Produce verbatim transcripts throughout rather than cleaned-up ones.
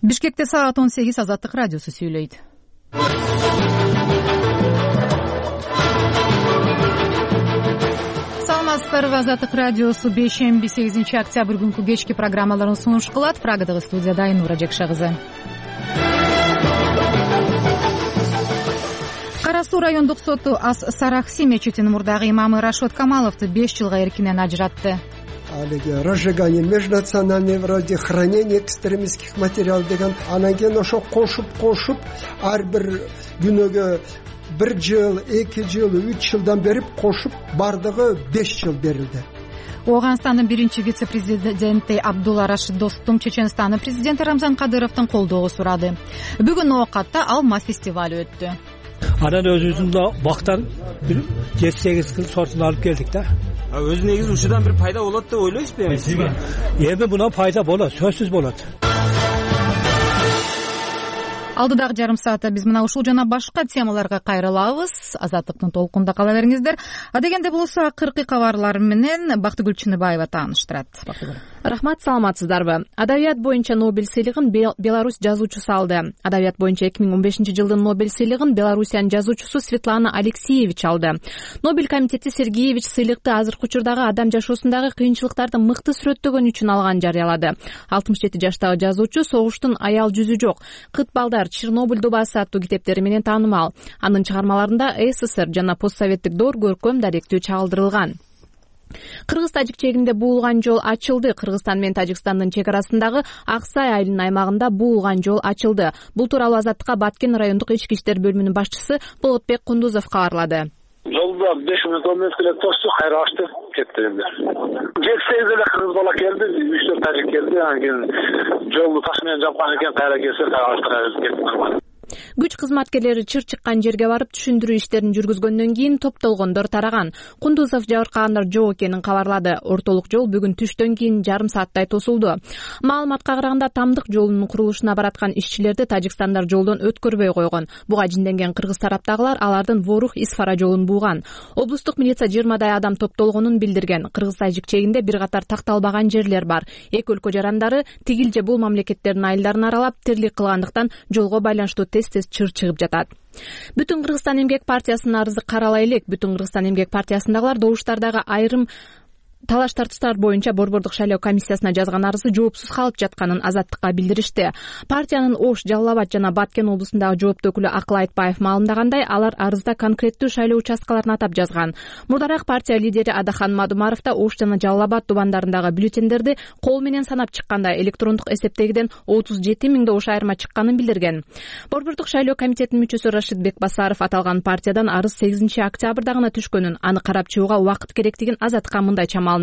Бишкекте саат он сегиз Азаттык радиосу сүйлөйт. Саламатсыздарбы, Азаттык радиосу бейшемби сегизинчи октябрь күнкү кечки программаларын сунуш кылат. Прагадагы студияда Айнура Жекша кызы. Кара Суу райондук соту Ас Сарахси мечитинин мурдагы имамы Рашод Камаловду беш жылга эркинен ажыратты. Разжигание межнациональной вроде хранение экстремистских материалов деген анан кийин ошо кошуп кошуп ар бир күнөөгө бир жыл, эки жыл, үч жылдан берип кошуп бардыгы беш жыл берилди. Ооганстандын биринчи вице-президенти Абдулла Рашид Достум Чеченстандын президенти Рамзан Кадыровдун колдоого сурады. Бүгүн Оокатта алма фестивали өттү. Анан өзүбүздүн бактан бир жети сегиз кыз сортун алып келдик да. Өз негизи ушудан бир пайда болот деп ойлойсузбу? Эми мына пайда болот, сөзсүз болот. Алдыдагы жарым саатта биз мына ушул жана башка темаларга кайрылабыз. Азаттыктын толкунда кала бериңиздер. Адегенде болсо акыркы кабарлар менен Бактыгүл Чыныбаева тааныштырат. Рахмат, саламатсыздарбы. Адабият боюнча Нобель сыйлыгын Беларусь жазуучусу алды. Адабият боюнча эки миң он бешинчи жылдын Нобель сыйлыгын Белоруссиянын жазуучусу Светлана Алексеевич алды. Нобель комитети Сергеевич сыйлыкты азыркы учурдагы адам жашоосундагы кыйынчылыктарды мыкты сүрөттөгөн үчүн алганын жарыялады. алтымыш жети жаштагы жазуучу согуштун аял жүзү жок, кыт балдар, Чернобыль дубасы аттуу китептери менен таанымал. Анын чыгармаларында СССР жана постсоветтик доор көркөм даректүү чагылдырылган. Кыргыз-Тажик чегинде буулган жол ачылды. Кыргызстан менен Тажикстандын чек арасындагы Аксай айылынын аймагында буулган жол ачылды. Бул тууралуу Азаттыкка Баткен райондук ички иштер бөлүмүнүн башчысы Болотбек Кундузов кабарлады. Жолда беш мүнөт он мүнөт эле тосчу, кайра ачты кетти эми. жети сегиз эле кыргыз бала келди, үч төрт тажик келди, анан кийин жолду таш менен жапкан экен, кайра келсе кайра ачты кетти. Күч кызматкерлери чыр чыккан жерге барып түшүндүрүү иштерин жүргүзгөндөн кийин топтолгондор тараган. Кундузов жабыркагандар жок экенин кабарлады. Ортолук жол бүгүн түштөн кийин жарым сааттай тосулду. Маалыматка караганда Тамдык жолунун курулушуна бараткан ишчилерди тажикстандар жолдон өткөрбөй койгон. Буга жинденген кыргыз тараптагылар алардын Ворух-Исфара жолун бууган. Облустук милиция жыйырмадай адам топтолгонун билдирген. Кыргыз-Тажик чегинде бир катар такталбаган жерлер бар. Эки өлкө жарандары тигил же бул мамлекеттердин айылдарын аралап тирлик кылгандыктан жолго байланыштуу тез-тез чыр чыгып жатат. Бүтүн Кыргызстан эмгек партиясынын арызы каралай элек. Бүтүн Кыргызстан эмгек партиясындагылар добуштардагы айрым талаш тартыштар боюнча Борбордук шайлоо комиссиясына жазган арызы жоопсуз калып жатканын Азаттыкка билдиришти. Партиянын Ош, Жалал Абад жана Баткен облусундагы жооптуу өкүлү Акыл Айтбаев маалымдагандай, алар арызда конкреттүү шайлоо участкаларын атап жазган. Мурдараак партия лидери Адахан Мадумаров да Ош жана Жалал Абад тубандарындагы бюллетендерди кол менен санап чыкканда электрондук эсептегиден отуз жети миң добуш айырма чыкканын билдирген. Борбордук шайлоо комитетинин мүчөсү Рашидбек Басаров аталган партиядан арыз сегизинчи октябрда гана түшкөнүн, аны карап чыгууга убакыт керектигин Азаттыкка мындай чамаландады.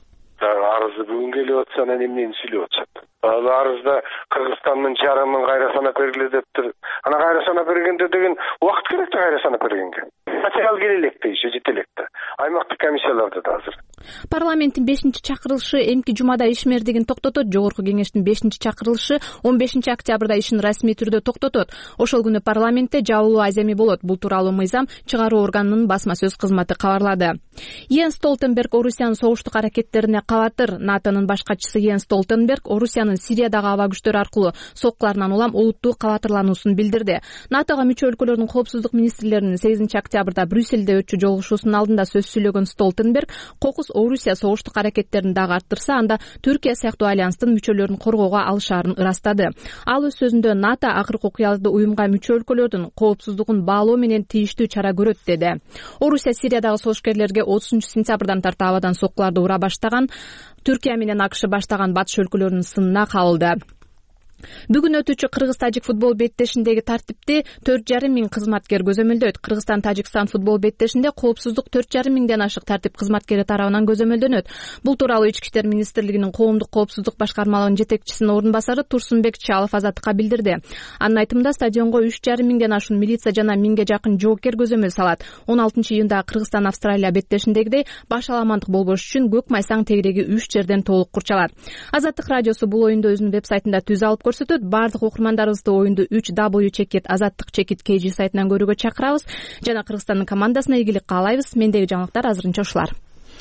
Арызы бүгүн келип атса, анан эмнени сүйлөп атышат? Арызда Кыргызстандын жарымын кайра санап бергиле дептир. Ана кайра санап бергенде деген убакыт керек да кайра санап бергенге. Материал келелек да, иши жетелек да. Аймактык комиссияларда да азыр. Парламенттин бешинчи чакырылышы эмки жумада ишмердигин токтотот. Жогорку кеңештин бешинчи чакырылышы он бешинчи октябрда ишин расмий түрдө токтотот. Ошол күнү парламентте жабылуу аземи болот. Бул тууралуу мыйзам чыгаруу органынын басма сөз кызматы кабарлады. Йенс Столтенберг Орусиянын согуштук аракеттерине кабатыр. НАТОнун баш катчысы Йенс Столтенберг Орусиянын Сириядагы аба күчтөрү аркылуу соккуларынан улам олуттуу кабатырлануусун билдирди. НАТОга мүчө өлкөлөрдүн коопсуздук министрлеринин сегизинчи октябрда Брюссельде өтчү жолугушуусунун алдында сөз сүйлөгөн Столтенберг кокус Орусия согуштук аракеттерин дагы арттырса, анда Түркия сыяктуу альянстын мүчөлөрүн коргоого алышаарын ырастады. Ал өз сөзүндө НАТО акыркы окуяларды уюмга мүчө өлкөлөрдүн коопсуздугун баалоо менен тийиштүү чара көрөт деди. Орусия Сириядагы согушкерлерге отузунчу сентябрдан тарта абадан соккуларды ура баштаган. Түркия менен АКШ баштаган батыш өлкөлөрүнүн сынына калды. Бүгүн өтүүчү Кыргыз-Тажик футбол беттешиндеги тартипти төрт жарым миң кызматкер көзөмөлдөйт. Кыргызстан-Тажикстан футбол беттешинде коопсуздук төрт жарым миңден ашык тартип кызматкери тарабынан көзөмөлдөнөт. Бул тууралуу Ички иштер министрлигинин коомдук коопсуздук башкармалыгынын жетекчисинин орун басары Турсунбек Чалов Азаттыкка билдирди. Анын айтымында стадионго үч жарым миңден ашуун милиция жана миңге жакын жоокер көзөмөл салат. он алтынчы июнда Кыргызстан-Австралия беттешиндегидей баш аламандык болбош үчүн көк майсаң тегереги үч жерден толук курчалат. Азаттык радиосу бул оюнду өзүнүн веб-сайтында түз алып көрсөтөт. Бардык окурмандарыбызды оюнду үч дабл ю чекит азаттык чекит кей жи сайтынан көрүүгө чакырабыз жана Кыргызстандын командасына ийгилик каалайбыз. Мендеги жаңылыктар азырынча ушулар.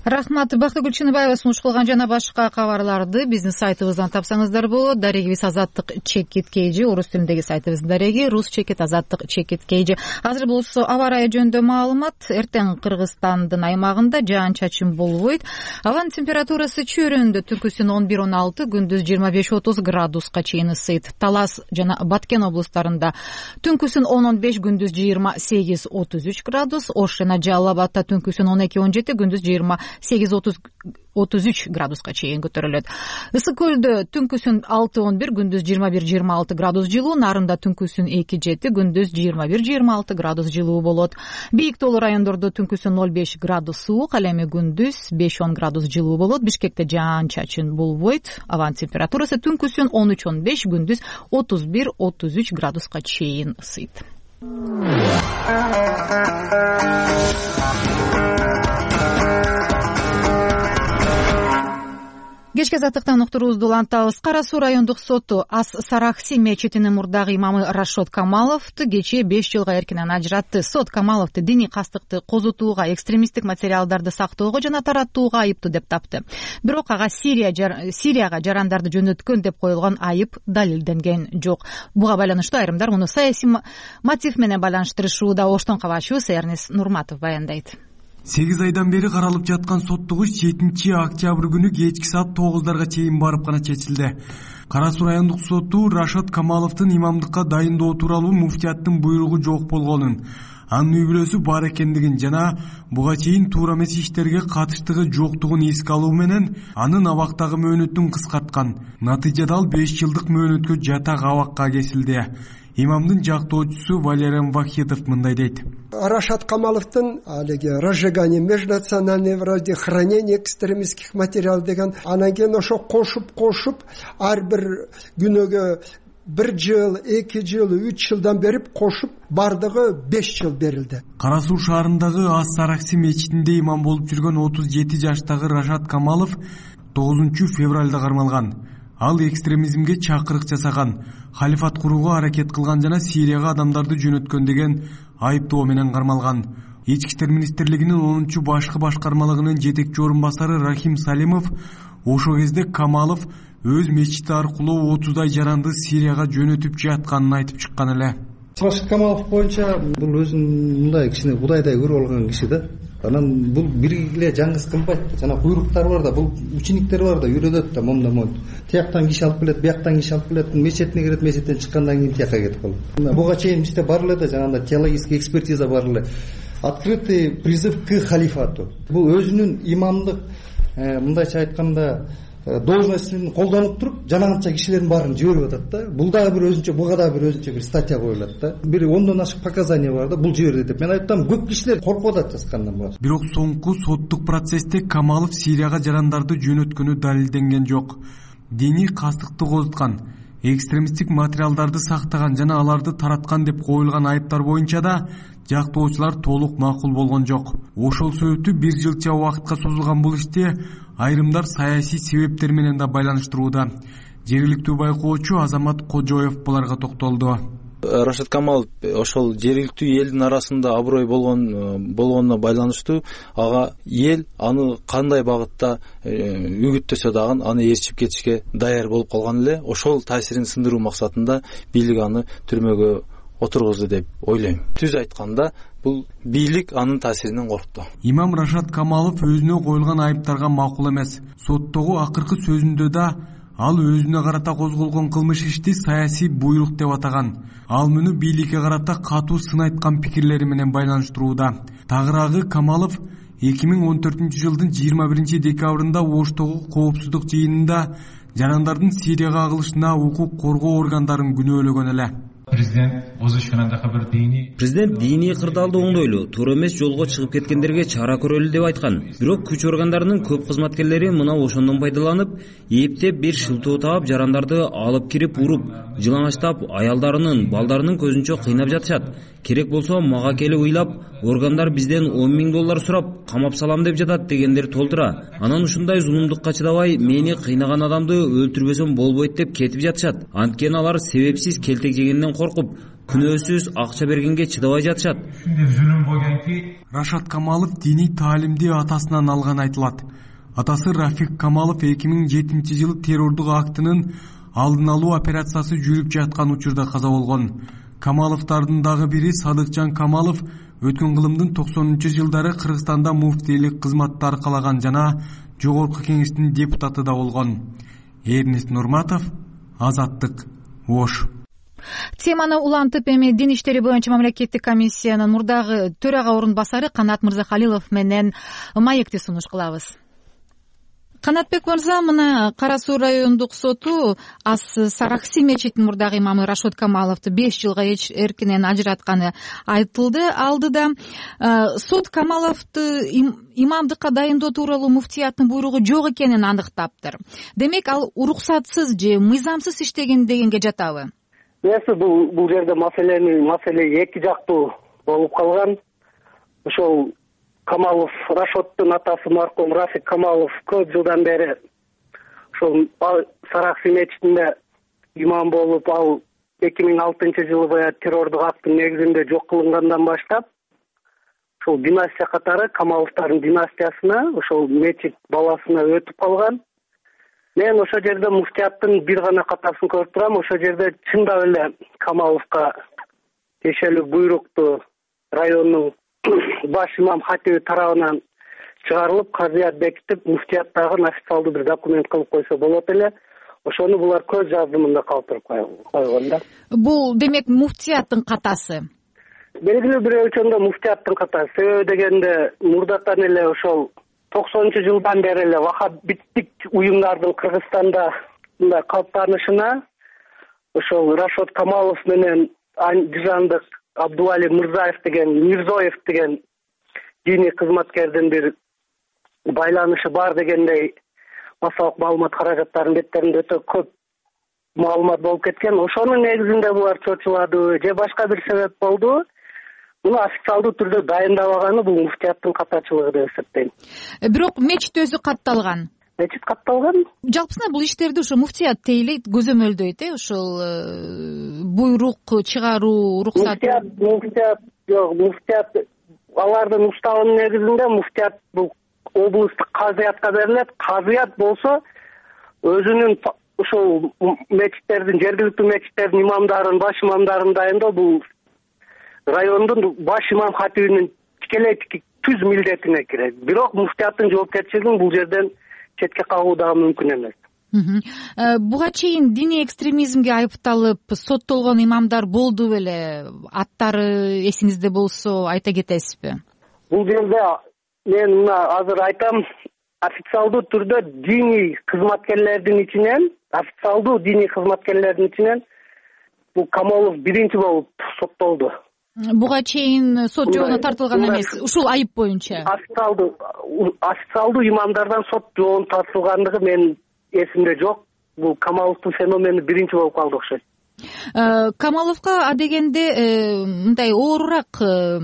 Рахмат. Бактыгүл Чыныбаева сунуш кылган жана башка кабарларды биздин сайтыбыздан тапсаңыздар болот. Дарегибиз азаттык чекит кейжи, орус тилиндеги сайтыбыздын дареги рус чекит азаттык чекит кейжи. Азыр болсо аба ырайы жөнүндө маалымат. Эртең Кыргызстандын аймагында жаан чачын болбойт. Абанын температурасы чөйрөндө түнкүсүн он бир он алты, күндүз жыйырма беш отуз градуска чейин ысыйт. Талас жана Баткен облустарында түнкүсүн он он беш, күндүз жыйырма сегиз отуз үч градус. Ош жана Жалал Абадта түнкүсүн он эки он жети, күндүз жыйырма сегиз отуз үч градуска чейин көтөрүлөт. Ысык көлдө түнкүсүн алты он бир, күндүз жыйырма бир жыйырма алты градус жылуу. Нарында түнкүсүн эки жети, күндүз жыйырма бир жыйырма алты градус жылуу болот. Бийик тоолуу райондордо түнкүсүн ноль беш градус суук, ал эми күндүз беш он градус жылуу болот. Бишкекте жаан чачын болбойт. Абанын температурасы түнкүсүн он үч он беш, күндүз отуз бир отуз үч градуска чейин ысыйт. Кечки азаттыктан уктуруубузду улантабыз. Кара Суу райондук соту Ас Сарахси мечитинин мурдагы имамы Рашод Камаловду кечээ беш жылга эркинен ажыратты. Сот Камаловду диний кастыкты козутууга, экстремисттик материалдарды сактоого жана тараттууга айыптуу деп тапты. Бирок ага Сирия жар... Сирияга жарандарды жөнөткөн деп коюлган айып далилденген жок. Буга байланыштуу айрымдар муну саясий мотив менен байланыштырышууда. Оштон кабарчыбыз Эрнис Нурматов баяндайт. сегиз айдан бери каралып жаткан соттугуш жетинчи октябрь күнү кечки саат тогуздарга чейин барып гана чечилди. Кара Суу райондук соту Рашод Камаловдун имамдыкка дайындоо тууралуу муфтияттын буйругу жок болгонун, анын үй бүлөсү бар экендигин жана буга чейин туура эмес иштерге катыштыгы жоктугун эске алуу менен анын абактагы мөөнөтүн кыскарткан. Натыйжада ал беш жылдык мөөнөткө жатак абакка кесилди. Имамдын жактоочусу Валерий Вахитов мындай дейт. Рашод Камаловдун алиги разжигание межнациональной вроде хранение экстремистских материалов деген анан кийин ошо кошуп кошуп ар бир күнөөгө бир жыл, эки жыл, үч жылдан берип кошуп бардыгы беш жыл берилди. Кара Суу шаарындагы Ас Сарахси мечитинде имам болуп жүргөн отуз жети жаштагы Рашод Камалов тогузунчу февралда кармалган. Ал экстремизмге чакырык жасаган, халифат курууга аракет кылган жана Сирияга адамдарды жөнөткөн деген айыптоо менен кармалган. Ички иштер министрлигинин онунчу башкы башкармалыгынын жетекчи орун басары Рахим Салимов ошол кезде Камалов өз мечити аркылуу отуздай жаранды Сирияга жөнөтүп жатканын айтып чыккан эле. Рашод Камалов боюнча бул өзүн мындай кичине кудайдай көрүп алган киши да. Анан бул бир эле жаңгыз кылбайт. Жана буйруктар бар да, бул учениктер бар да, үйрөнөт да, момда мон. Тияктан киши алып келет, бияктан киши алып келет, мечетине кирет, мечеттен чыккандан кийин тияка кетип калат. Буга чейин бизде бар эле да, жанагындай теологический экспертиза бар эле. Открытый призыв к халифату. Бул өзүнүн имамдык, мындайча айтканда, должностун колдонуп туруп, жанагынча кишилердин баарын жиберип атат да. Бул дагы бир өзүнчө, буга дагы бир өзүнчө бир статья коюлат да. Бир ондон ашык показания бар да, бул жиберди деп. Мен айттым, көп кишилер коркуп атат жазгандан баары. Бирок соңку соттук процессте Камалов Сирияга жарандарды жөнөткөнү далилденген жок. Диний кастыкты козуткан, экстремисттик материалдарды сактаган жана аларды тараткан деп коюлган айыптар боюнча да жактоочулар толук макул болгон жок. Ошол себептүү бир жылча убакытка созулган бул иште айрымдар саясий себептер менен да байланыштырууда. Жергиликтүү байкоочу Азамат Кожоев буларга токтолду. Рашод Камалов ошол жергиликтүү элдин арасында аброй болгон болгонуна байланыштуу, ага эл аны кандай багытта үгүттөсө дагы аны ээрчип кетишке даяр болуп калган эле. Ошол таасирин сындыруу максатында бийлик аны түрмөгө отургузду деп ойлойм. Түз айтканда, бул бийлик анын таасиринен коркту. Имам Рашод Камалов өзүнө коюлган айыптарга макул эмес. Соттогу акыркы сөзүндө да ал өзүнө карата козголгон кылмыш ишти саясий буйрук деп атаган. Ал муну бийликке карата катуу сын айткан пикирлери менен байланыштырууда. Тагыраагы Камалов эки миң он төртүнчү жылдын жыйырма биринчи декабрында Оштогу коопсуздук жыйынында жарандардын Сирияга агылышына укук коргоо органдарын күнөөлөгөн эле. Президент диний кырдаалды оңдойлу, туура эмес жолго чыгып кеткендерге чара көрөлү деп айткан. Бирок күч органдарынын көп кызматкерлери мына ошондон пайдаланып, эптеп бир шылтоо таап жарандарды алып кирип уруп, жылаңачтап, аялдарынын, балдарынын көзүнчө кыйнап жатышат. Керек болсо мага келип ыйлап, органдар бизден он миң доллар сурап, камап салам деп жатат дегендер толтура. Анан ушундай зулумдукка чыдабай, мени кыйнаган адамды өлтүрбөсөм болбойт деп кетип жатышат. Анткени алар себепсиз келтек жегенден коркуп, күнөөсүз акча бергенге чыдабай жатышат. Рашод Камалов диний таалимди атасынан алган айтылат. Атасы Рафик Камалов эки миң жетинчи жылы террордук актынын алдын алуу операциясы жүрүп жаткан учурда каза болгон. Камаловдардын дагы бири Садыкжан Камалов өткөн кылымдын токсонунчу жылдары Кыргызстанда муфтийлик кызматты аркалаган жана Жогорку Кеңештин депутаты да болгон. Эрнест Нурматов, Азаттык, Ош. Теманы улантып эми дин иштери боюнча мамлекеттик комиссиянын мурдагы төрага орун басары Канат Мырзахалилов менен маекти сунуш кылабыз. Канатбек мырза, мына Кара Суу райондук соту Ас Саракси мечитинин мурдагы имамы Рашод Камаловду беш жылга эркинен ажыратканы айтылды. Алдыда сот Камаловду имамдыкка дайындоо тууралуу муфтияттын буйругу жок экенин аныктаптыр. Демек, ал уруксатсыз же мыйзамсыз иштеген дегенге жатабы? Эси бул бул жерде маселени маселе эки жактуу болуп калган. Ошол Камалов Рашоддун атасы маркум Рафик Камалов көп жылдан бери ошол Саракси мечитинде имам болуп, ал эки миң алтынчы жылы баягы террордук акттын негизинде жок кылынгандан баштап ошол династия катары Камаловдардын династиясына ошол мечит баласына өтүп калган. Мен ошол жерде муфтияттын бир гана катасын көрүп турам. Ошол жерде чындап эле Камаловго тиешелүү буйрукту райондун баш имам хатиби тарабынан чыгарылып, казыят бекитип, муфтияттагы официалдуу бир документ кылып койсо болот эле. Ошону булар көз жаздымында калтырып койгон да. Бул демек муфтияттын катасы. Белгилүү бир өлчөмдө муфтияттын катасы. Себеби дегенде мурдатан эле ошол токсонунчу жылдан бери эле вахабиттик уюмдардын Кыргызстанда мындай калыптанышына ошол Рашод Камалов менен Андижандык Абдуали Мырзаев деген, Мирзоев деген диний кызматкердин бир байланышы бар дегендей массалык маалымат каражаттарынын беттеринде өтө көп маалымат болуп кеткен. Ошонун негизинде булар чочулады же башка бир себеп болду. Муну официалдуу түрдө дайындабаганы бул муфтияттын катачылыгы деп эсептейм. Бирок мечит өзү катталган. Мечит катталган. Жалпысынан бул иштерди ошо муфтият тейлейт, көзөмөлдөйт, э, ошол буйрук чыгаруу, уруксат. Муфтият, муфтият, жок, муфтият алардын уставынын негизинде муфтият бул облустук казыятка берилет. Казыят болсо өзүнүн ошол мечиттердин, жергиликтүү мечиттердин имамдарын, баш имамдарын дайындоо бул райондун баш имам хатибинин тикелей түз милдетине кирет. Бирок муфтияттын жоопкерчилигин бул жерден четке кагуу дагы мүмкүн эмес. Буга чейин диний экстремизмге айыпталып соттолгон имамдар болду беле? Аттары эсиңизде болсо айта кетесизби? Бул жерде мен мына азыр айтам, официалдуу түрдө диний кызматкерлердин ичинен, официалдуу диний кызматкерлердин ичинен бул Камалов биринчи болуп соттолду. Буга чейин сот жообуна тартылган эмес, ушул айып боюнча. Официалдуу официалдуу имамдардан сот жообуна тартылгандыгы мен эсимде жок. Бул Камаловдун феномени биринчи болуп калды окшойт. Камаловго адегенде мындай оорураак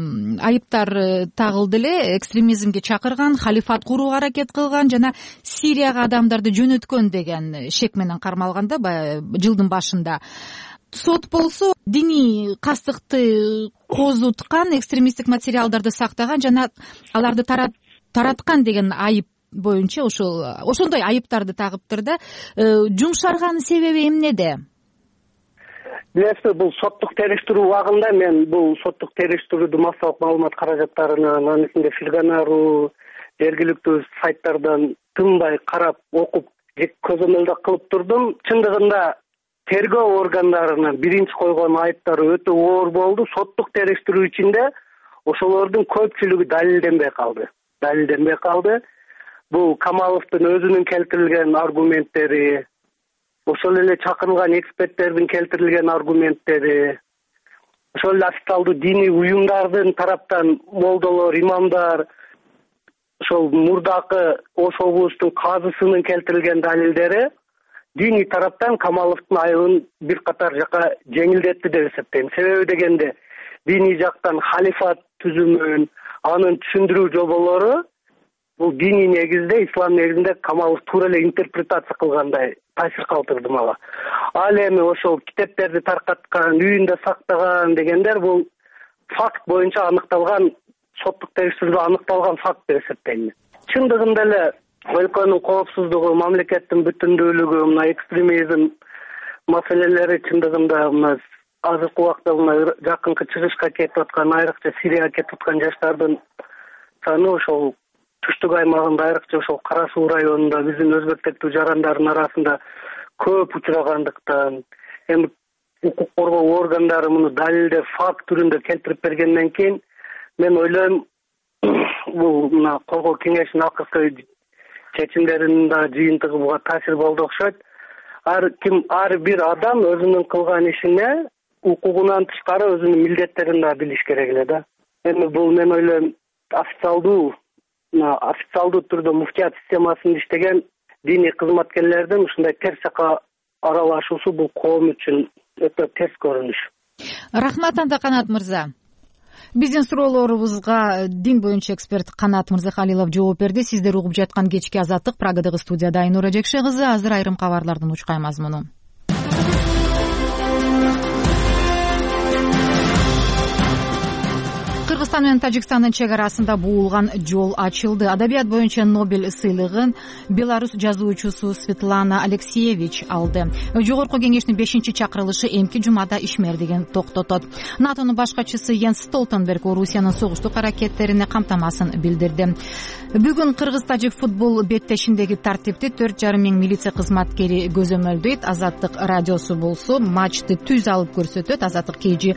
айыптар тагылды эле, экстремизмге чакырган, халифат курууга аракет кылган жана Сирияга адамдарды жөнөткөн деген шек менен кармалганда жылдын башында. Сот болсо диний кастыкты козуткан, экстремисттик материалдарды сактаган жана аларды тараткан деген айып боюнча ошол ошондой айыптарды тагыптыр да. Жумшарган себеби эмнеде? Билесизби, бул соттук териштирүү убагында мен бул соттук териштирүүдү массалык маалымат каражаттарынан, анын ичинде Филганару, жергиликтүү сайттардан тынбай карап, окуп, көзөмөлдө кылып турдум. Чындыгында тергөө органдарына биринчи койгон айыптары өтө оор болду. Соттук териштирүү ичинде ошолордун көпчүлүгү далилденбей калды. Далилденбей калды. Бул Камаловдун өзүнүн келтирилген аргументтери, ошол эле чакырылган эксперттердин келтирилген аргументтери, ошол эле официалдуу диний уюмдардын тараптан молдолор, имамдар, ошол мурдакы Ош облустун казысынын келтирилген далилдери диний тараптан Камаловдун айыбын бир катар жака жеңилдетти деп эсептейм. Себеби дегенде диний жактан халифат түзүмүн, анын түшүндүрүү жоболору бул диний негизде, ислам негизинде Камалов туура эле интерпретация кылгандай таасир калтырды мага. Ал эми ошол китептерди таркаткан, үйүндө сактаган дегендер бул факт боюнча аныкталган, соттук тегишсиздүү аныкталган факт деп эсептейм. Чындыгында эле өлкөнүн коопсуздугу, мамлекеттин бүтүндүүлүгү, мына экстремизм маселелери чындыгында мына азыркы убакта мына жакынкы чыгышка кетип аткан, айрыкча Сирияга кетип аткан жаштардын саны ошол түштүк аймагында, айрыкча ошол Кара Суу районунда биздин өзбектектүү жарандардын арасында көп учурагандыктан, эми укук коргоо органдары муну далилдеп, факт түрүндө келтирип бергенден кийин мен ойлойм, бул мына коргоо кеңешинин акыркы чечимдеринин да жыйынтыгы буга таасир болду окшойт. Ар ким, ар бир адам өзүнүн кылган ишине укугунан тышкары өзүнүн милдеттерин да билиш керек эле да. Эми бул мен ойлойм официалдуу, официалдуу түрдө муфтият системасында иштеген диний кызматкерлердин ушундай терс жака аралашуусу бул коом үчүн өтө терс көрүнүш. Рахмат анда Канат мырза. Биздин суроолорубузга дин боюнча эксперт Канат Мырзахалилов жооп берди. Сиздер угуп жаткан кечки азаттык, Прагадагы студияда Айнура Жекше кызы. Азыр айрым кабарлардын учкай мазмуну. Кыргызстан менен Тажикстандын чек арасында буулган жол ачылды. Адабият боюнча Нобель сыйлыгын Беларусь жазуучусу Светлана Алексеевич алды. Жогорку кеңештин бешинчи чакырылышы эмки жумада ишмердигин токтотот. НАТОнун башкачысы Йенс Столтенберг Орусиянын согуштук аракеттерине камтамасын билдирди. Бүгүн Кыргыз-Тажик футбол беттешиндеги тартипти төрт жарым миң милиция кызматкери көзөмөлдөйт. Азаттык радиосу болсо матчты түз алып көрсөтөт. Азаттык kg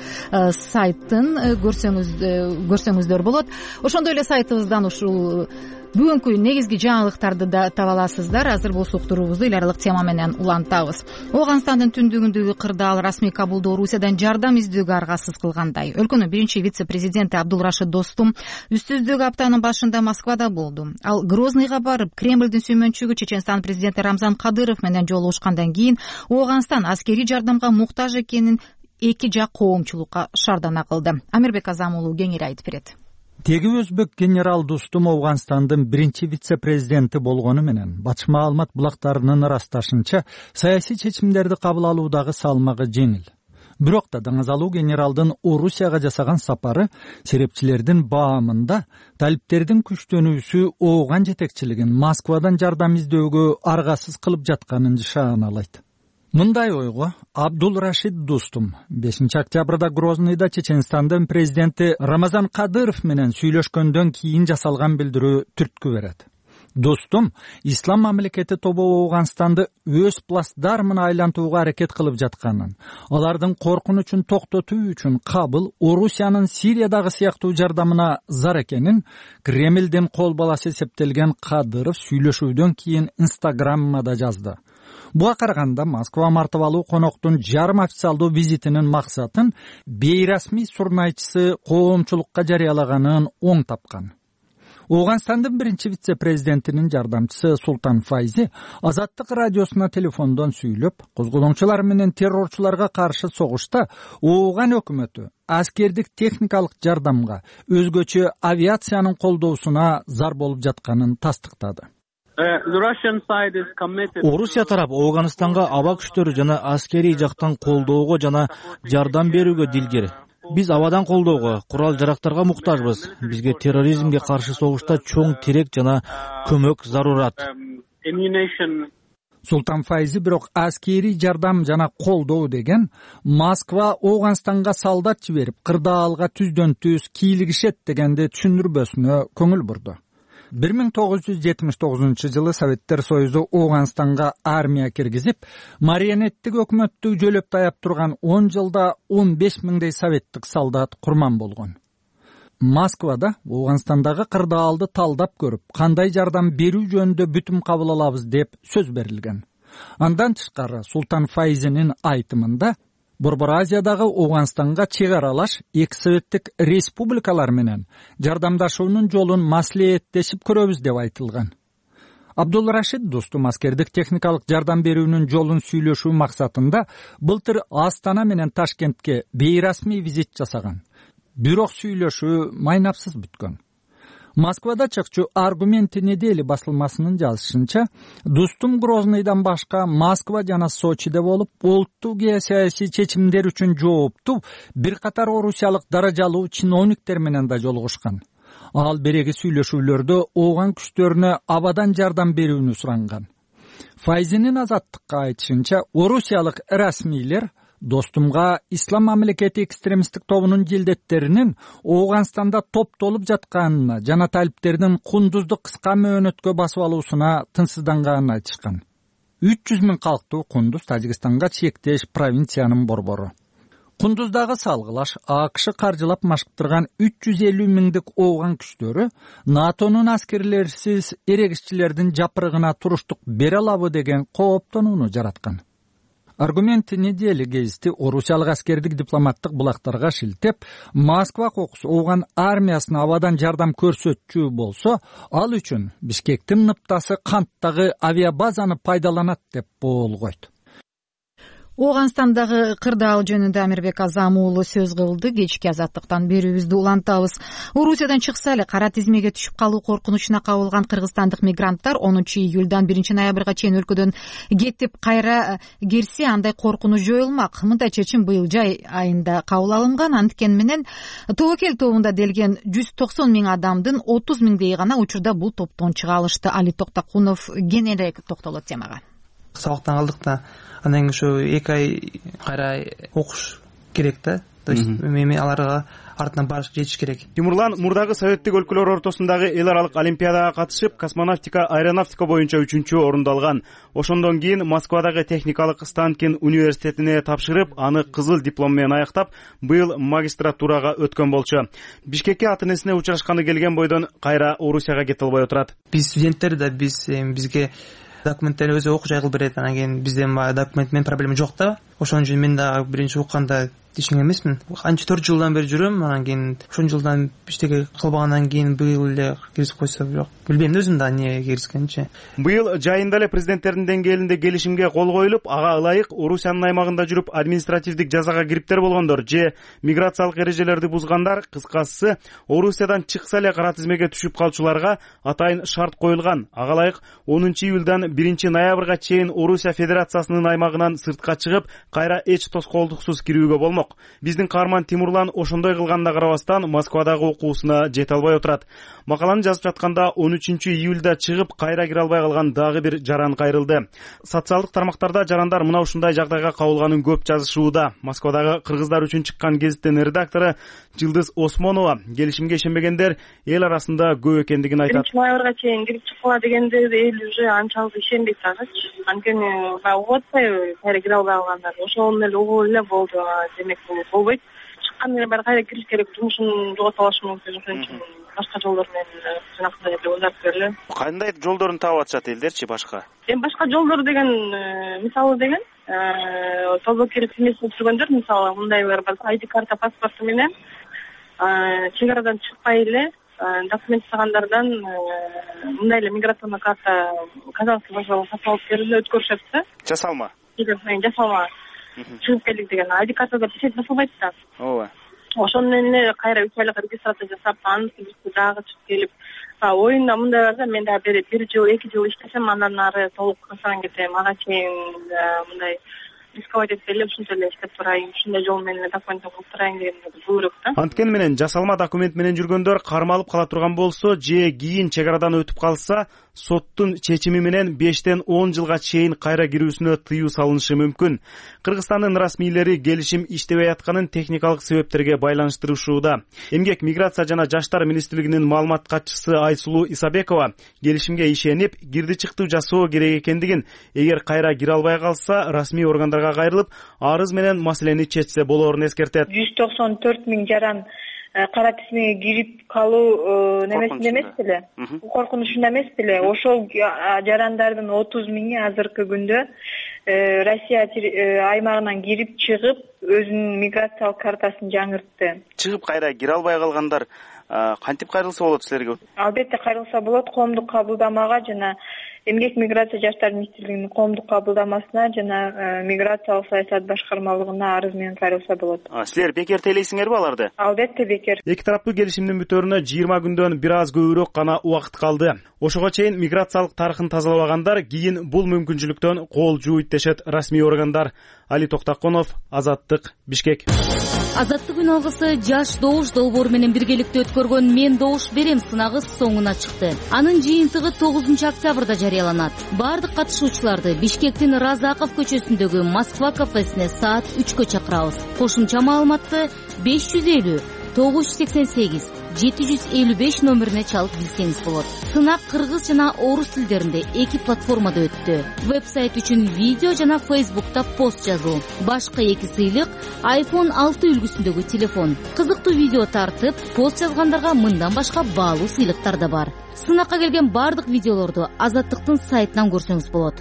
сайтын көрсөңүз көрсөңүздөр болот. Ошондой эле сайтыбыздан ушул бүгүнкү негизги жаңылыктарды да таба аласыздар. Азыр бул суктуруубузду эл аралык тема менен улантабыз. Ооганстандын түндүгүндөгү кырдаал расмий Кабулдо Орусиядан жардам издөөгө аргасыз кылгандай. Өлкөнүн биринчи вице-президенти Абдулрашид Достум үстүздөгү аптанын башында Москвада болду. Ал Грозныйга барып, Кремлдин сүймөнчүгү Чеченстан президенти Рамзан Кадыров менен жолугушкандан кийин Ооганстан аскерий жардамга муктаж экенин эки жак коомчулукка шаардана кылды. Амирбек Азам уулу кеңири айтып берет. Теги өзбек генерал Достум Ооганстандын биринчи вице-президенти болгону менен батыш маалымат булактарынын ырасташынча саясий чечимдерди кабыл алуудагы салмагы жеңил. Бирок да даңазалуу генералдын Орусияга жасаган сапары серепчилердин баамында талиптердин күчтөнүүсү Ооган жетекчилигин Москвадан жардам издөөгө аргасыз кылып жатканын шааналайт. Мындай ойго Абдулрашид Достум бешинчи октябрда Грознойдо Чеченстандын президенти Рамазан Кадыров менен сүйлөшкөндөн кийин жасалган билдирүү түрткү берет. Достум Ислам мамлекети тобу Ооганстанды өз плацдармына айлантууга аракет кылып жатканын, алардын коркунучун токтотуу үчүн кабыл Орусиянын Сириядагы сыяктуу жардамына зар экенин Кремлдин кол баласы эсептелген Кадыров сүйлөшүүдөн кийин Инстаграммада жазды. Буга караганда Москва мартабалуу коноктун жарым официалдуу визитинин максатын бейрасмий сурнайчысы коомчулукка жарыялаганын оң тапкан. Ооганстандын биринчи вице-президентинин жардамчысы Султан Файзи Азаттык радиосуна телефондон сүйлөп, козголоңчулар менен террорчуларга каршы согушта Ооган өкмөтү аскердик техникалык жардамга, өзгөчө авиациянын колдоосуна зар болуп жатканын тастыктады. Орусия тарап Ооганстанга аба күчтөрү жана аскерий жактан колдоого жана жардам берүүгө дилгер. Биз абадан колдоого, курал жарактарга муктажбыз. Бизге терроризмге каршы согушта чоң терек жана көмөк зарурат. Султан Файзи бирок аскерий жардам жана колдоо деген Москва Ооганстанга солдат жиберип, кырдаалга түздөн түз кийлигишет дегенди түшүндүрбөсүнө көңүл бурду. бир миң тогуз жүз жетимиш тогузунчу жылы Советтер Союзу Ооганстанга армия киргизип, марионеттик өкмөттү жөлөп таяп турган он жылда он беш миңдей советтик солдат курман болгон. Москвада Ооганстандагы кырдаалды талдап көрүп, кандай жардам берүү жөнүндө бүтүм кабыл алабыз деп сөз берилген. Андан тышкары Султан Файзинин айтымында Борбор Азиядагы Ооганстанга чек аралаш эки советтик республикалар менен жардамдашуунун жолун маслихеттешип көрөбүз деп айтылган. Абдулрашид Достум аскердик техникалык жардам берүүнүн жолун сүйлөшүү максатында былтыр Астана менен Ташкентке бейрасмий визит жасаган. Бирок сүйлөшүү майнапсыз бүткөн. Москвада чыкчу «Аргументы недели» басылмасынын жазышынча, Дустум Грозныйдан башка Москва жана Сочиде болуп, улуттук геосаясий чечимдер үчүн жооптуу бир катар орусиялык даражалуу чиновниктер менен да жолугушкан. Ал береги сүйлөшүүлөрдө ооган күчтөрүнө абадан жардам берүүнү суранган. Файзинин Азаттыкка айтышынча, орусиялык расмийлер Достумга ислам мамлекети экстремисттик тобунун жилдеттеринин Ооганстанда топтолуп жатканына жана талиптердин кундузду кыска мөөнөткө басып алуусуна тынчсызданганын айтышкан. үч жүз миң калктуу Кундуз Тажикстанга чектеш провинциянын борбору. Кундуздагы салгылаш АКШ каржылап машыктырган үч жүз элүү миңдик ооган күчтөрү НАТОнун аскерлерсиз эрегишчилердин жапырыгына туруштук бере алабы деген кооптонууну жараткан. «Аргументы недели» гезити орусиялык аскердик дипломаттык булактарга шилтеп, Москва кокусу ооган армиясына абадан жардам көрсөтчү болсо, ал үчүн Бишкектин ныптасы канттагы авиабазаны пайдаланат деп болгойт. Ооганстандагы кырдаал жөнүндө Амирбек Азам уулу сөз кылды. Кечки Азаттыктан берүүбүздү улантабыз. Орусиядан чыкса эле кара тизмеге түшүп калуу коркунучуна кабылган кыргызстандык мигранттар онунчу июлдан биринчи ноябрга чейин өлкөдөн кетип кайра кирсе андай коркунуч жоюлмак. Мындай чечим быйыл жай айында кабыл алынган. Анткени менен тобокел тобунда делген жүз токсон миң адамдын отуз миңдейи гана учурда бул топтон чыга алышты. Али Токтакунов кененирээк токтолот темага. Сабактан калдык да андан кийин ушу эки ай кайра окуш керек да. То есть эми аларга артынан барыш жетиш керек. Тимурлан мурдагы советтик өлкөлөр ортосундагы эл аралык олимпиадага катышып, космонавтика, аэронавтика боюнча үчүнчү орунду алган. Ошондон кийин Москвадагы техникалык Станкин университетине тапшырып, аны кызыл диплом менен аяктап, быйыл магистратурага өткөн болчу. Бишкекке ата энесине учурашканы келген бойдон кайра Орусияга кете албай отурат. Биз студенттер да биз бизге документтерди өзү окуп жайгыл берет. Анан кийин бизден документ менен проблема жок да. Ошон үчүн мен да биринчи укканда ишенген эмесмин. Канча төрт жылдан бери жүрөм. Анан кийин ошон жылдан иштеге кылбагандан кийин быйыл эле киргизип койсо жок. Билбейм өзүм да эмне киргизгенчи. Быйыл жайында эле президенттердин деңгээлинде келишимге кол коюлуп, ага ылайык Орусиянын аймагында жүрүп административдик жазага кириптер болгондор же миграциялык эрежелерди бузгандар, кыскасы Орусиядан чыкса эле кара тизмеге түшүп калчуларга атайын шарт коюлган. Ага ылайык онунчу июлдан биринчи ноябрга чейин Орусия Федерациясынын аймагынан сыртка чыгып, кайра эч тоскоолдуксуз кирүүгө болмок. Биздин каарман Тимурлан ошондой кылганына карабастан Москвадагы окуусуна жете албай отурат. Макаланы жазып жатканда он үчүнчү июлда чыгып кайра кире албай калган дагы бир жаран кайрылды. Социалдык тармактарда жарандар мына ушундай жагдайга кабылганын көп жазышууда. Москвадагы кыргыздар үчүн чыккан гезиттин редактору Жылдыз Осмонова келишимге ишенбегендер эл арасында көп экендигин айтат. биринчи ноябрга чейин кирип чыккыла дегенде эл уже анчалык ишенбейт агычы. Анткени угуп атпайбы кайра кире албай калгандар. Ошону эле угуп эле болду. Демек бул болбойт. Чыккан эле баары кайра кириш керек, жумушун жогото алышы мүмкүн. Ошон үчүн башка жолдор менен жанактай эле өзгөртүп бергиле. Кандай жолдорун таап атышат элдерчи башка? Эми башка жолдор деген мисалы деген тобокел тизмесине түшкөндөр мисалы мындайлар бар. ай ди карта паспорту менен чек арадан чыкпай эле документ жасагандардан мындай эле миграционный карта казанский вокзалга сатып алып берилип өткөрүшөт да. Жасалма. Жасалма. Чыгып келдик деген ай ди картада печать басылбайт да. Ооба. Ошону менен эле кайра үч айлык регистрация жасап, анын дагы чыгып келип, оюнда мындай бар да, мен дагы бир жыл, эки жыл иштесем, андан ары толук кырсаган кетем. Ага чейин мындай рисковать этпей эле ушунча эле иштеп турайын, ушундай жол менен документ кылып турайын деген буйрук да. Анткени менен жасалма документ менен жүргөндөр кармалып кала турган болсо же кийин чек арадан өтүп калса, соттун чечими менен бештен он жылга чейин кайра кирүүсүнө тыюу салынышы мүмкүн. Кыргызстандын расмийлери келишим иштебей атканын техникалык себептерге байланыштырышууда. Эмгек, миграция жана жаштар министрлигинин маалымат катчысы Айсулуу Исабекова келишимге ишенип, кирди чыктуу жасоо керек экендигин, эгер кайра кире албай калса, расмий органдарга кайрылып, арыз менен маселени чечсе болоорун эскертет. жүз токсон төрт миң жаран кара тизмеге кирип калуу немесинде эмес беле? Коркунучунда эмес беле? Ошол жарандардын отуз миңи азыркы күндө Россия аймагынан кирип чыгып, өзүнүн миграциялык картасын жаңыртты. Чыгып кайра кире албай калгандар кантип кайрылса болот силерге? Албетте кайрылса болот, коомдук кабылдамага жана эмгек миграция жаштар министрлигинин коомдук кабылдамасына жана миграциялык саясат башкармалыгына арыз менен кайрылса болот. Силер бекер тейлейсиңерби аларды? Албетте бекер. Эки тараптуу келишимдин бүтөрүнө жыйырма күндөн бир аз көбүрөөк гана убакыт калды. Ошого чейин миграциялык тарыхын тазалабагандар кийин бул мүмкүнчүлүктөн кол жууйт дешет расмий органдар. Али Токтаконов, Азаттык, Бишкек. Азаттык үн алгысы жаш добуш долбоору менен биргеликте өткөргөн «Мен добуш берем» сынагы соңуна чыкты. Анын жыйынтыгы тогузунчу октябрда жарыяланат. Бардык катышуучуларды Бишкектин Разаков көчөсүндөгү Москва кафесине саат үчкө чакырабыз. Кошумча маалыматты беш жүз элүү тогуз жүз сексен сегиз жети жүз элүү беш номерине чалып билсеңиз болот. Сынак кыргыз жана орус тилдеринде эки платформада өттү. Вебсайт үчүн видео жана Facebook'та пост жазуу. Башка эки сыйлык айфон алты үлгүсүндөгү телефон. Кызыктуу видео тартып, пост жазгандарга мындан башка баалуу сыйлыктар да бар. Сынакка келген бардык видеолорду Азаттыктын сайтынан көрсөңүз болот.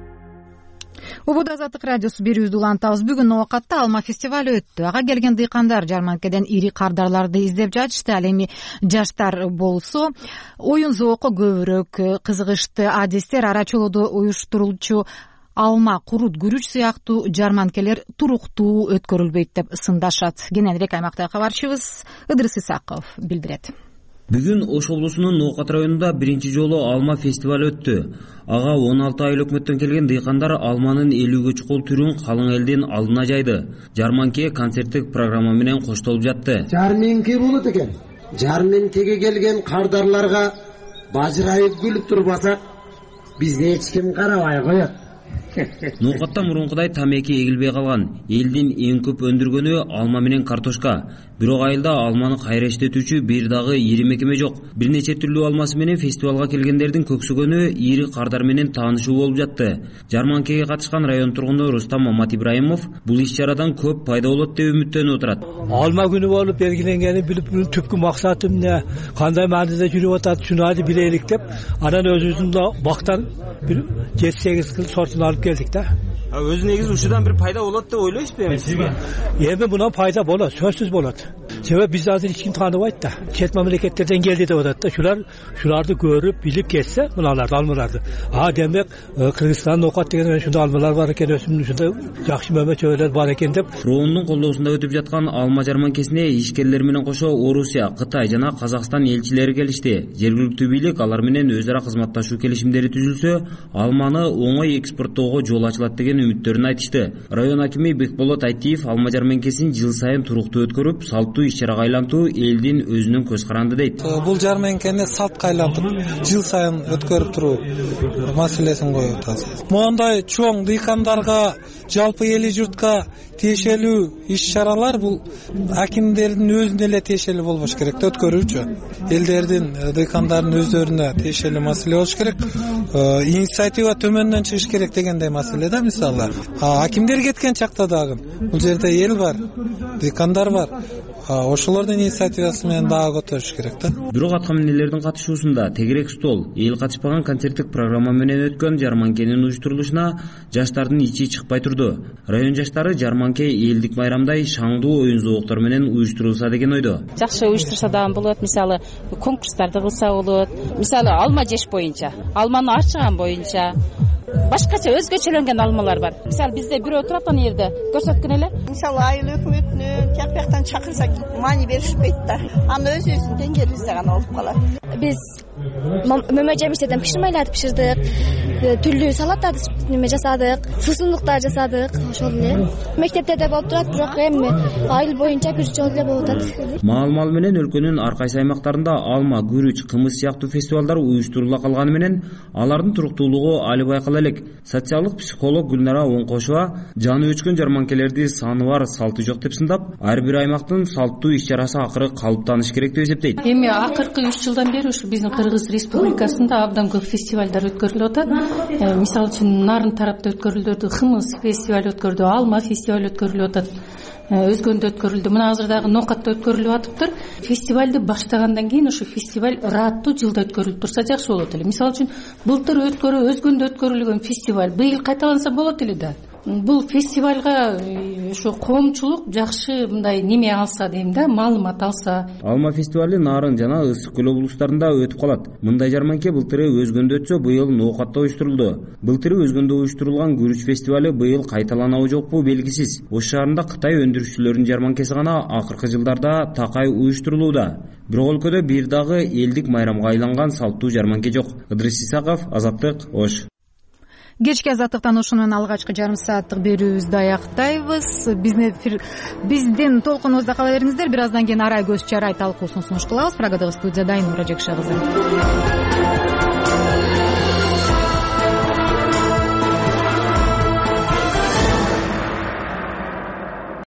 Убуд Азаттык радиосу берүүбүздү улантабыз. Бүгүн оокатта алма фестивали өттү. Ага келген дыйкандар жарманкеден ири кардарларды издеп жатышты. Ал эми жаштар болсо оюн зоокко көбүрөөк кызыгышты. Адистер арачолоодо уюштурулчу алма, курут, күрүч сыяктуу жарманкелер туруктуу өткөрүлбөйт деп сындашат. Кененирээк аймактагы кабарчыбыз Ыдырыс Исаков билдирет. Бүгүн Ош облусунун Ноокат районунда биринчи жолу алма фестивали өттү. Ага он алты айыл өкмөттөн келген дыйкандар алманын элүүгө чукул түрүн калың элдин алдына жайды. Жарманке концерттик программа менен коштолуп жатты. Жарманке болот экен. Жарманкеге келген кардарларга бажырайып күлүп турбасак, бизди эч ким карабай коет. Ноокатта мурункудай тамеки эгилбей калган. Элдин эң көп өндүргөнү алма менен картошка. Бирок айылда алманы кайра иштетүүчү бир дагы ири мекеме жок. Бир нече түрлүү алмасы менен фестивалга келгендердин көксөгөнү ири кардар менен таанышуу болуп жатты. Жарманкеге катышкан район тургуну Рустам Мамат Ибраимов бул иш-чарадан көп пайда болот деп үмүттөнүп отурат. Алма күнү болуп белгиленгени билип, бул түпкү максаты эмне, кандай мааниде жүрүп атат, шуну ады билелик деп, анан өзүбүздүн да бактан бир жети сегиз кыл сортун алып келдик да. Өзү негизи ушудан бир пайда болот деп ойлойсузбу? Эми мундан пайда болот, сөзсүз болот. Себеби бизди азыр эч ким тааныбайт да. Чет мамлекеттерден келди деп атат да. Шулар шуларды көрүп, билип кетсе, мыналарды, алмаларды. А демек Кыргызстан Ноокат деген ушундай алмалар бар экен, өсүм ушундай жакшы мөмө чөбөлөр бар экен деп. Роонун колдоосунда өтүп жаткан алма жарманкесине ишкерлер менен кошо Орусия, Кытай жана Казакстан элчилери келишти. Жергиликтүү бийлик алар менен өз ара кызматташуу келишимдери түзүлсө, алманы оңой экспорттоого жол ачылат деген үмүттөрүн айтышты. Район акими Бекболот Айтиев алма жарманкесин жыл сайын туруктуу өткөрүп, салттуу иш-чарага айлантуу элдин өзүнүн көз каранды дейт. Бул жарманкени салтка айлантып, жыл сайын өткөрүп туруу маселесин коюп атабыз. Мондай чоң дыйкандарга, жалпы эли журтка тиешелүү иш-чаралар бул акимдердин өзүнө эле тиешелүү болбош керек, өткөрүүчү. Элдердин, дыйкандардын өздөрүнө тиешелүү маселе болуш керек. Инициатива төмөндөн чыгыш керек дегендей маселе да, мисалы. Акимдер кеткен чакта дагы бул жерде эл бар, дыйкандар бар. Ошолордун инициативасы менен дагы көтөрүш керек да. Бирок аткаминерлердин катышуусунда тегерек стол, эл катышпаган концерттик программа менен өткөн жарманкенин уюштурулушуна жаштардын ичи чыкпай турду. Район жаштары жарманке элдик майрамдай шаңдуу оюн зооктор менен уюштурулса деген ойдо. Жакшы уюштурса дагы болот, мисалы конкурстарды кылса болот. Мисалы алма жеш боюнча, алманы арчыган боюнча башкача өзгөчөлөнгөн алмалар бар. Мисалы бизде бирөө турат аны жерде көрсөткөн эле. Мисалы айыл өкмөтүнүн жак жактан чакырсак маани беришпейт да. Аны өзүбүздүн деңгээлибизде гана болуп калат. Биз мөмө жемиштерден пиширмайларды пиширдик, түрлүү салаттарды неме жасадык, сусундуктар жасадык, ошол эле. Мектепте да болуп турат, бирок эми айыл боюнча бир жолу эле болуп атат. Маал-маал менен өлкөнүн ар кайсы аймактарында алма, күрүч, кымыз сыяктуу фестивалдар уюштурула калганы менен алардын туруктуулугу али байкала элек. Социалдык психолог Гүлнара Оңкошова жаны өчкөн жарманкелерди саны бар, салты жок деп сындап, ар бир аймактын салттуу иш-чарасы акыры калыптаныш керек деп эсептейт. Эми акыркы үч жылдан бери ушу биздин Кыргыз Республикасында абдан көп фестивалдар өткөрүлүп атат. Мисалы үчүн Нарын тарапта өткөрүлдү, Кымыз фестивали өткөрдү, Алма фестивали өткөрүлүп атат. Өзгөндө өткөрүлдү. Мына азыр дагы Ноокатта өткөрүлүп атыптыр. Фестивалды баштагандан кийин ушу фестиваль ырааттуу жылда өткөрүлүп турса жакшы болот эле. Мисалы үчүн былтыр өткөрүп, өзгөндө өткөрүлгөн фестиваль быйыл кайталанса болот эле да. Бул фестивалга ушу коомчулук жакшы мындай неме алса дейм да, маалымат алса. Алма фестивали Нарын жана Ысык көл облустарында өтүп калат. Мындай жарманке былтыры Өзгөндө өтсө, быйыл Ноокатта уюштурулду. Былтыры Өзгөндө уюштурулган күрүч фестивали быйыл кайталанабы жокпу белгисиз. Ош шаарында Кытай өндүрүүчүлөрүнүн жарманкеси гана акыркы жылдарда такай уюштурулууда. Бирок өлкөдө бир дагы элдик майрамга айланган салттуу жарманке жок. Ыдрис Исаков, Азаттык, Ош. Кечки Азаттыктан ушуну менен алгачкы жарым сааттык берүүбүздү аяктайбыз. Биздин толкунубузда кала бериңиздер. Бир аздан кийин арай көз чарай талкуусун сунуш кылабыз. Программадагы студияда Айнура Жекше кызы.